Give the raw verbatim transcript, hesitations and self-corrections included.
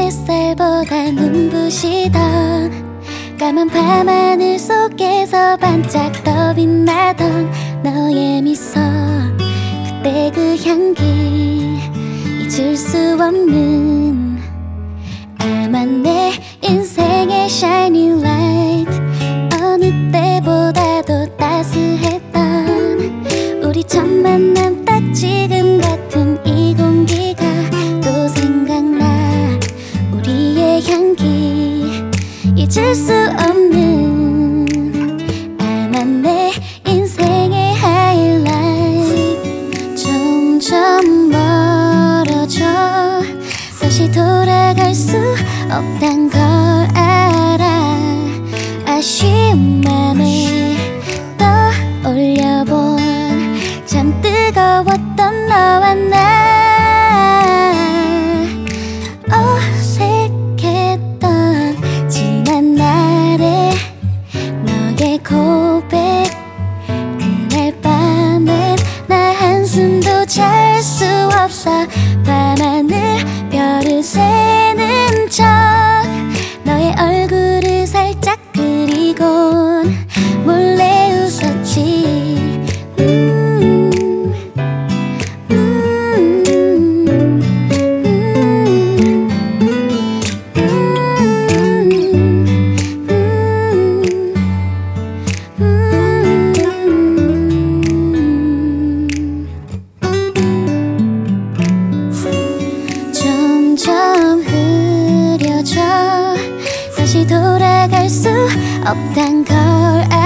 햇살보다 눈부시던 까만 밤하늘 속에서 반짝 떠 빛나던 너의 미소, 그때 그 향기 잊을 수 없는 아마 내 인생의 shining light. 어느 때보다도 따스했던 우리 첫 만남, 딱 지금 같은 이 공기가 또 생각나. 우리의 향기 잊을 수 없는 아마 내 인생의 하이라이트. 점점 멀어져 다시 돌아갈 수 없단 걸 알아. 아쉬운 맘에 떠올려본 참 뜨거웠던 너와 나. 어색했던 지난 날의 너의 고백, 그날 밤엔 나 한숨도 잘 수 없어 밤하늘 별을 세는 척 너의 얼굴을 살짝 그리곤 몰래 웃었지. 음, 음, 음, 점점 흐려져 다시 돌아갈 수 없단 걸 알아.